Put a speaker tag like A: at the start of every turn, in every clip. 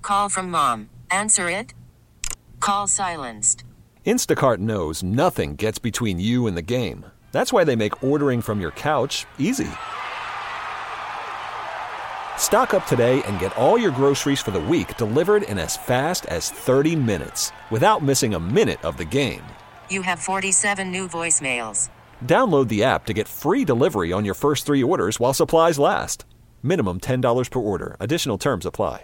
A: Call from mom. Answer it. Call silenced.
B: Instacart knows nothing gets between you and the game. That's why they make ordering from your couch easy. Stock up today and get all your groceries for the week delivered in as fast as 30 minutes without missing a minute of the game.
A: You have 47 new voicemails.
B: Download the app to get free delivery on your first 3 orders while supplies last. Minimum $10 per order. Additional terms apply.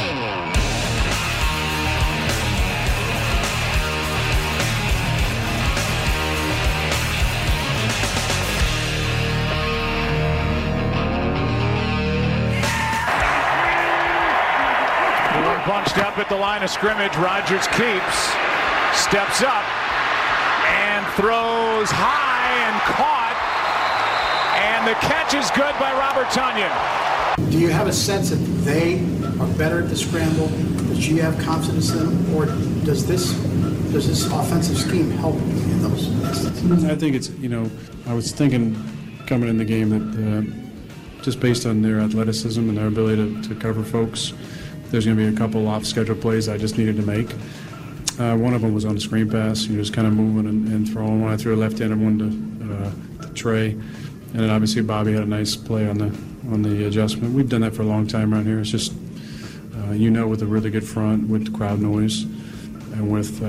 C: Punched up at the line of scrimmage. Rodgers keeps, steps up, and throws high and caught. And the catch is good by Robert Tonyan.
D: Do you have a sense that they are better at the scramble? That you have confidence in them? Or does this offensive scheme help in those instances?
E: I think it's, I was thinking coming in the game that just based on their athleticism and their ability to cover folks, there's going to be a couple off-schedule plays I just needed to make. One of them was on the screen pass. He was kind of moving and throwing. One I threw a left-handed one to Trey, and then obviously Bobby had a nice play on the adjustment. We've done that for a long time around here. It's just with a really good front, with the crowd noise, and with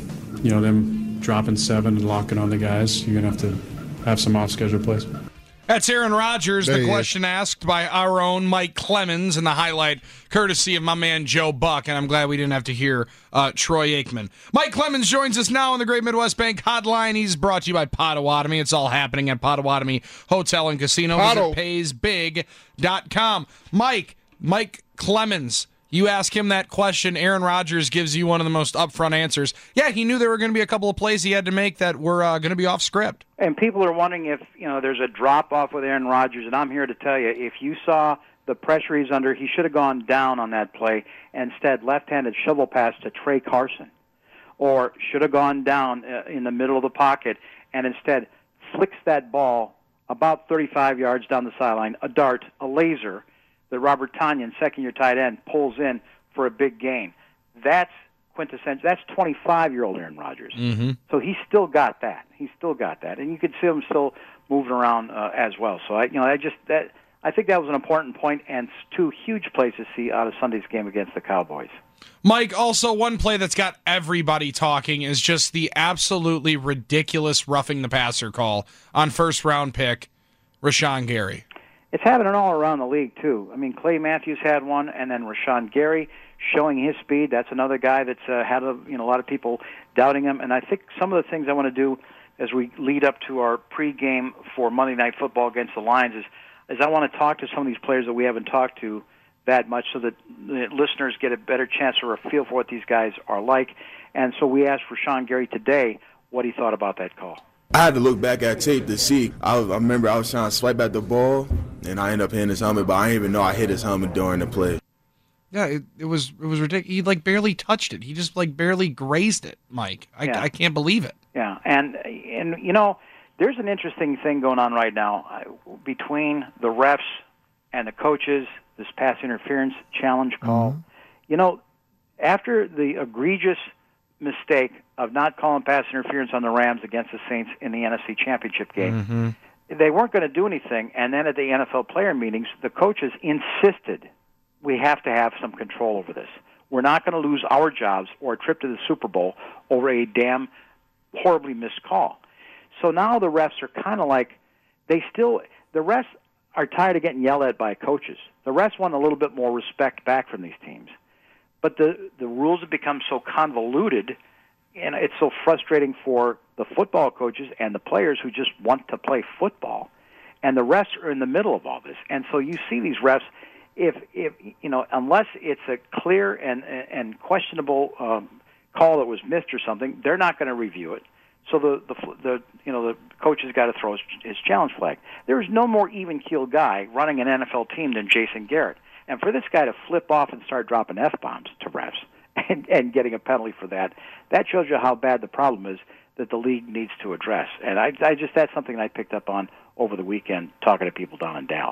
E: them dropping 7 and locking on the guys, you're going to have some off-schedule plays.
F: That's Aaron Rodgers, the question asked by our own Mike Clemens, and the highlight courtesy of my man Joe Buck, and I'm glad we didn't have to hear Troy Aikman. Mike Clemens joins us now on the Great Midwest Bank Hotline. He's brought to you by Potawatomi. It's all happening at Potawatomi Hotel and Casino. Visit PaysBig.com. Mike Clemens, you ask him that question, Aaron Rodgers gives you one of the most upfront answers. Yeah, he knew there were going to be a couple of plays he had to make that were going to be off script.
G: And people are wondering if there's a drop-off with Aaron Rodgers, and I'm here to tell you, if you saw the pressure he's under, he should have gone down on that play, and instead left-handed shovel pass to Trey Carson, or should have gone down in the middle of the pocket, and instead flicks that ball about 35 yards down the sideline, a dart, a laser, that Robert Tonyan, second-year tight end, pulls in for a big gain. That's quintessential. That's 25-year-old Aaron Rodgers.
F: Mm-hmm.
G: So he's still got that. And you could see him still moving around as well. So I think that was an important point, and 2 huge plays to see out of Sunday's game against the Cowboys.
F: Mike, also one play that's got everybody talking is just the absolutely ridiculous roughing the passer call on first-round pick Rashawn Gary.
G: It's happening all around the league, too. I mean, Clay Matthews had one, and then Rashawn Gary showing his speed. That's another guy that's had a lot of people doubting him. And I think some of the things I want to do as we lead up to our pregame for Monday Night Football against the Lions is I want to talk to some of these players that we haven't talked to that much so that the listeners get a better chance or a feel for what these guys are like. And so we asked Rashawn Gary today what he thought about that call.
H: I had to look back at tape to see. I remember I was trying to swipe at the ball, and I ended up hitting his helmet, but I didn't even know I hit his helmet during the play.
F: Yeah, it was ridiculous. He barely touched it. He just barely grazed it, Mike. I can't believe it.
G: Yeah, and there's an interesting thing going on right now between the refs and the coaches, this pass interference challenge call. Mm-hmm. After the egregious mistake of not calling pass interference on the Rams against the Saints in the NFC Championship game, they weren't going to do anything. And then at the NFL player meetings, the coaches insisted we have to have some control over this. We're not going to lose our jobs or a trip to the Super Bowl over a damn horribly missed call. So now the refs are kind of like, the refs are tired of getting yelled at by coaches. The refs want a little bit more respect back from these teams. But the rules have become so convoluted, and it's so frustrating for the football coaches and the players who just want to play football. And the refs are in the middle of all this. And so you see these refs, if unless it's a clear and questionable call that was missed or something, they're not going to review it. So the coach has got to throw his challenge flag. There is no more even-keeled guy running an NFL team than Jason Garrett. And for this guy to flip off and start dropping F-bombs to refs and getting a penalty for that shows you how bad the problem is that the league needs to address. And that's something I picked up on over the weekend talking to people down in Dallas.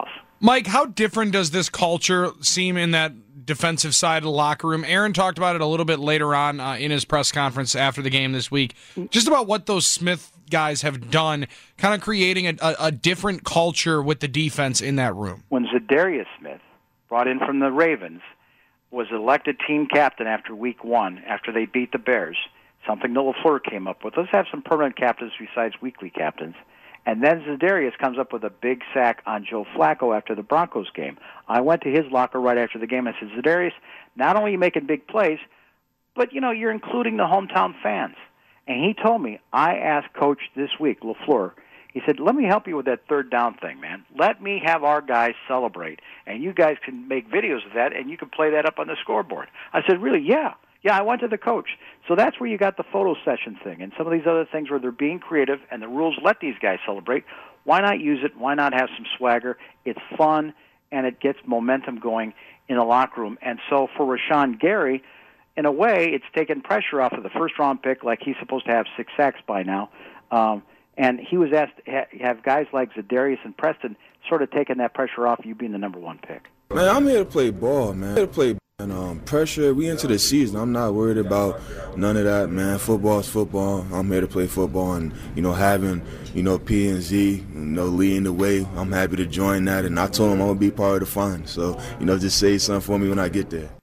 F: Mike, how different does this culture seem in that defensive side of the locker room? Aaron talked about it a little bit later on in his press conference after the game this week, just about what those Smith guys have done, kind of creating a different culture with the defense in that room.
G: When Zadarius Smith, brought in from the Ravens, was elected team captain after week 1, after they beat the Bears, something that LaFleur came up with. Let's have some permanent captains besides weekly captains. And then Zadarius comes up with a big sack on Joe Flacco after the Broncos game. I went to his locker right after the game. I said, Zadarius, not only are you making big plays, but, you're including the hometown fans. And he told me, I asked Coach this week, LaFleur, he said, let me help you with that third down thing, man. Let me have our guys celebrate. And you guys can make videos of that, and you can play that up on the scoreboard. I said, really? Yeah. Yeah, I went to the coach. So that's where you got the photo session thing and some of these other things where they're being creative and the rules let these guys celebrate. Why not use it? Why not have some swagger? It's fun, and it gets momentum going in the locker room. And so for Rashawn Gary, in a way, it's taken pressure off of the first-round pick, like he's supposed to have 6 sacks by now. And he was asked to have guys like Zadarius and Preston sort of taking that pressure off you being the number 1 pick.
H: Man, I'm here to play ball, man. I'm here to play. And pressure, we into the season. I'm not worried about none of that, man. Football's football. I'm here to play football, and having P and Z, leading the way. I'm happy to join that, and I told him I'm gonna be part of the fun. So just save something for me when I get there.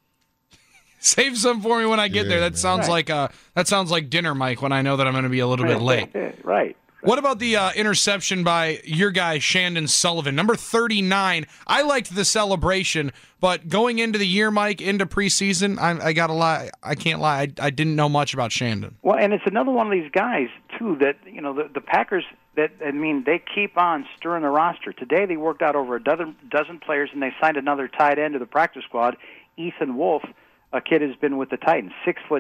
F: Save some for me when I get there. That sounds like dinner, Mike. When I know that I'm going to be a little bit late.
G: Right.
F: What about the interception by your guy, Chandon Sullivan, number 39? I liked the celebration, but going into the year, Mike, into preseason, I got to lie. I can't lie. I didn't know much about Chandon.
G: Well, and it's another one of these guys, too, that, the Packers, they keep on stirring the roster. Today they worked out over a dozen players, and they signed another tight end to the practice squad, Ethan Wolf, a kid who's been with the Titans, 6'6",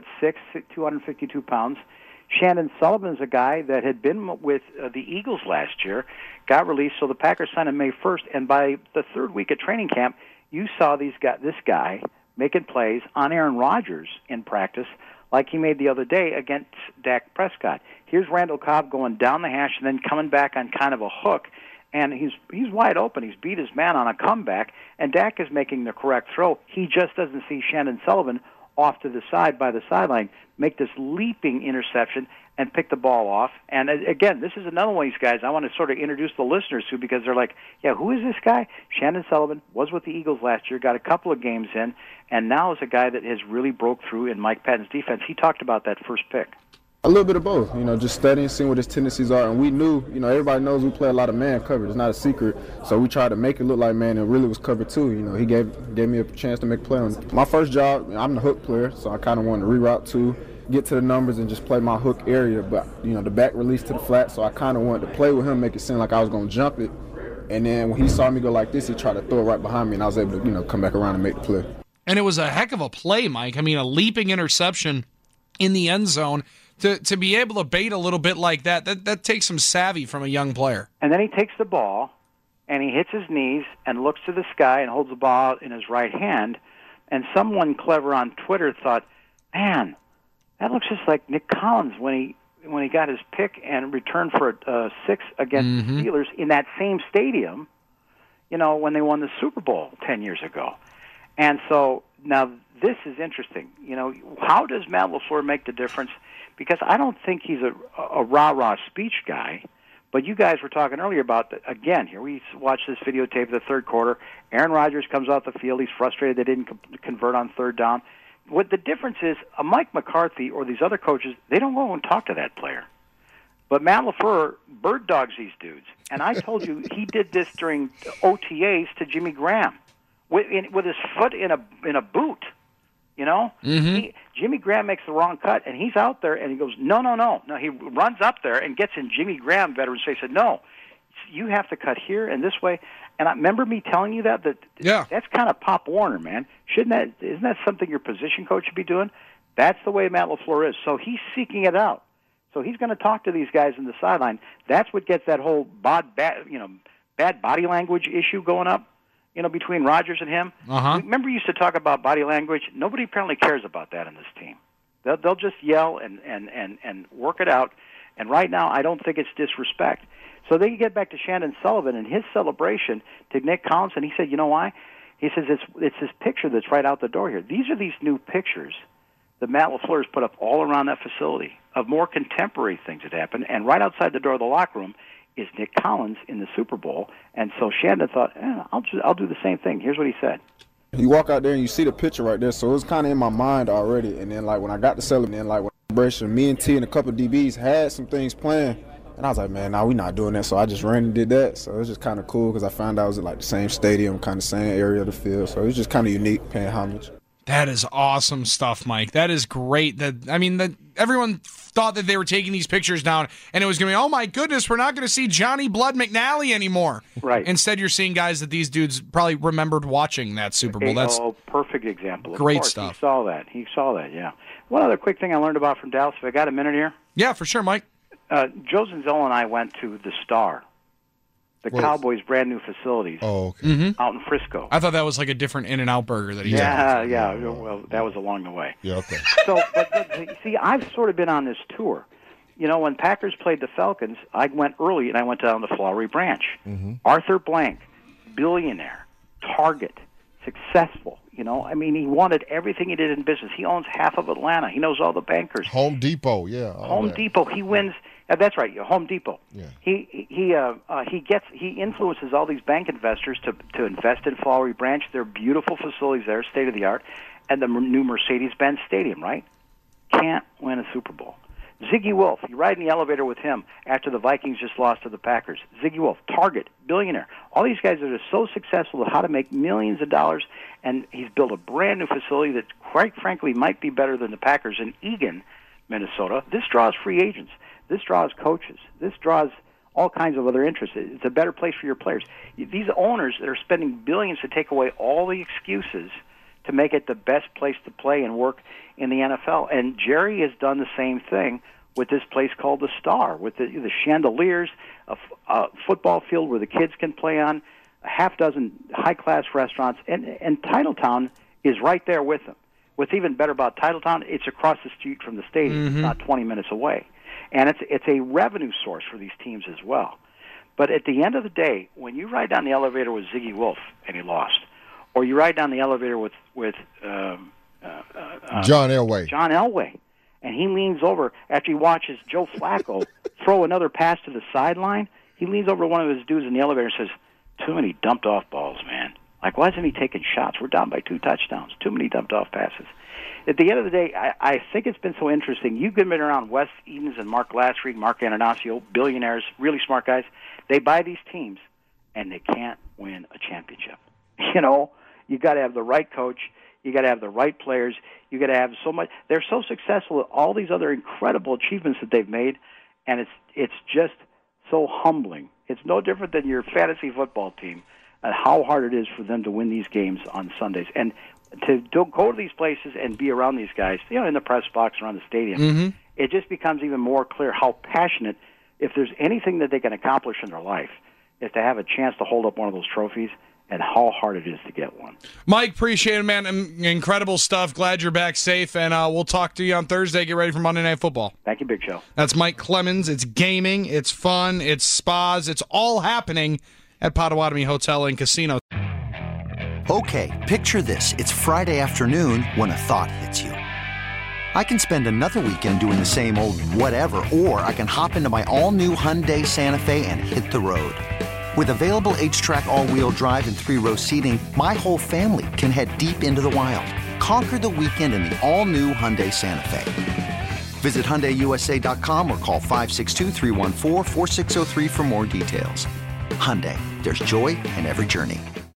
G: 252 pounds. Chandon Sullivan's a guy that had been with the Eagles last year, got released, so the Packers signed him May 1st, and by the third week of training camp, you saw this guy making plays on Aaron Rodgers in practice like he made the other day against Dak Prescott. Here's Randall Cobb going down the hash and then coming back on kind of a hook, and he's wide open. He's beat his man on a comeback, and Dak is making the correct throw. He just doesn't see Chandon Sullivan off to the side by the sideline make this leaping interception and pick the ball off. And again, this is another one of these guys I want to sort of introduce the listeners to, because they're like, yeah, who is this guy? Chandon Sullivan was with the Eagles last year, got a couple of games in, and now is a guy that has really broke through in Mike Patton's defense. He talked about that first pick.
I: A little bit of both, just studying, seeing what his tendencies are, and we knew, everybody knows we play a lot of man coverage. It's not a secret, so we tried to make it look like man, and really was covered too. He gave me a chance to make a play on it. My first job, I'm the hook player, so I kind of wanted to reroute to get to the numbers and just play my hook area, but the back release to the flat, so I kind of wanted to play with him, make it seem like I was going to jump it, and then when he saw me go like this, he tried to throw it right behind me, and I was able to come back around and make the play.
F: And it was a heck of a play, Mike. I mean, a leaping interception in the end zone. To be able to bait a little bit like that takes some savvy from a young player.
G: And then he takes the ball, and he hits his knees and looks to the sky and holds the ball in his right hand. And someone clever on Twitter thought, man, that looks just like Nick Collins when he got his pick and returned for a 6 against the Steelers in that same stadium, when they won the Super Bowl 10 years ago. And so now this is interesting. How does Matt LaFleur make the difference? Because I don't think he's a rah-rah speech guy, but you guys were talking earlier about, again, here we watched this videotape of the third quarter. Aaron Rodgers comes off the field. He's frustrated they didn't convert on third down. What the difference is, Mike McCarthy or these other coaches, they don't go and talk to that player. But Matt LaFleur bird dogs these dudes. And I told you he did this during OTAs to Jimmy Graham with his foot in a boot. Jimmy Graham makes the wrong cut, and he's out there, and he goes, no. He runs up there and gets in Jimmy Graham veteran's face. Said, no, you have to cut here and this way. And I remember me telling you that that's kind of Pop Warner, man. Isn't that something your position coach should be doing? That's the way Matt LaFleur is. So he's seeking it out. So he's going to talk to these guys in the sideline. That's what gets that whole bad body language issue going up. Between Rodgers and him. Remember, you used to talk about body language. Nobody apparently cares about that in this team. They'll just yell and work it out. And right now, I don't think it's disrespect. So then you get back to Shandon Sullivan and his celebration to Nick Collins, and he said, you know why? He says it's this picture that's right out the door here. These are these new pictures that Matt LaFleur has put up all around that facility of more contemporary things that happened, and right outside the door of the locker room is Nick Collins in the Super Bowl. And so Shandon thought, I'll do the same thing. Here's what he said.
I: You walk out there and you see the picture right there, so it was kind of in my mind already. And then, like, when I got to Sullivan, and like when celebration, me and T and a couple of DBs had some things planned, and I was like, man, nah, we not doing that. So I just ran and did that. So it was just kind of cool because I found out it was like the same stadium, kind of same area of the field. So it was just kind of unique, paying homage.
F: That is awesome stuff, Mike. That is great. That everyone thought that they were taking these pictures down, and it was going to be, oh my goodness, we're not going to see Johnny Blood McNally anymore.
G: Right.
F: Instead, you're seeing guys that these dudes probably remembered watching that Super Bowl. That's
G: perfect example. Of
F: great
G: course,
F: stuff.
G: He saw that. Yeah. One other quick thing I learned about from Dallas. If I got a minute here.
F: Yeah, for sure, Mike.
G: Joe Zanzello and I went to the Star, the Cowboys' brand new facilities.
J: Oh, okay.
G: Out in Frisco.
F: I thought that was like a different In-N-Out burger that he
G: had. Yeah. Well, that was along the way.
J: Yeah, okay.
G: So, but see, I've sort of been on this tour. You know, when Packers played the Falcons, I went early and I went down to Flowery Branch.
J: Mm-hmm.
G: Arthur Blank, billionaire, Target, successful. You know, I mean, he wanted everything he did in business. He owns half of Atlanta. He knows all the bankers.
J: Home Depot, yeah.
G: Home Depot. He wins. That's right. Home Depot.
J: Yeah.
G: He influences all these bank investors to invest in Flowery Branch. They're beautiful facilities there, state of the art, and the new Mercedes-Benz Stadium. Right? Can't win a Super Bowl. Ziggy Wolf, you ride in the elevator with him after the Vikings just lost to the Packers. Ziggy Wolf, Target, billionaire. All these guys that are so successful at how to make millions of dollars, and he's built a brand new facility that, quite frankly, might be better than the Packers in Eagan, Minnesota. This draws free agents. This draws coaches. This draws all kinds of other interests. It's a better place for your players. These owners that are spending billions to take away all the excuses to make it the best place to play and work in the NFL. And Jerry has done the same thing with this place called the Star, with the chandeliers, a football field where the kids can play on, a half dozen high-class restaurants, and Titletown is right there with them. What's even better about Titletown, it's across the street from the stadium. It's not 20 minutes away. And it's a revenue source for these teams as well. But at the end of the day, when you ride down the elevator with Ziggy Wolf and he lost, or you ride down the elevator with
J: John Elway,
G: and he leans over after he watches Joe Flacco throw another pass to the sideline, he leans over to one of his dudes in the elevator and says, too many dumped-off balls, man. Like, why isn't he taking shots? We're down by 2 touchdowns. Too many dumped-off passes. At the end of the day, I think it's been so interesting. You've been around Wes Edens and Mark Glassreed, Mark Ananasio, billionaires, really smart guys. They buy these teams, and they can't win a championship. You know, you got to have the right coach. You got to have the right players. You got to have so much. They're so successful at all these other incredible achievements that they've made, and it's just so humbling. It's no different than your fantasy football team and how hard it is for them to win these games on Sundays. And to go to these places and be around these guys, you know, in the press box around the stadium, it just becomes even more clear how passionate, if there's anything that they can accomplish in their life, is to have a chance to hold up one of those trophies, and how hard it is to get one.
F: Mike, appreciate it, man. Incredible stuff. Glad you're back safe, and we'll talk to you on Thursday. Get ready for Monday Night Football.
G: Thank you, Big Show.
F: That's Mike Clemens. It's gaming, it's fun, it's spas, it's all happening at Potawatomi Hotel and Casino.
K: Okay, picture this. It's Friday afternoon when a thought hits you. I can spend another weekend doing the same old whatever, or I can hop into my all-new Hyundai Santa Fe and hit the road. With available H-Track all-wheel drive and 3-row seating, my whole family can head deep into the wild. Conquer the weekend in the all-new Hyundai Santa Fe. Visit HyundaiUSA.com or call 562-314-4603 for more details. Hyundai, there's joy in every journey.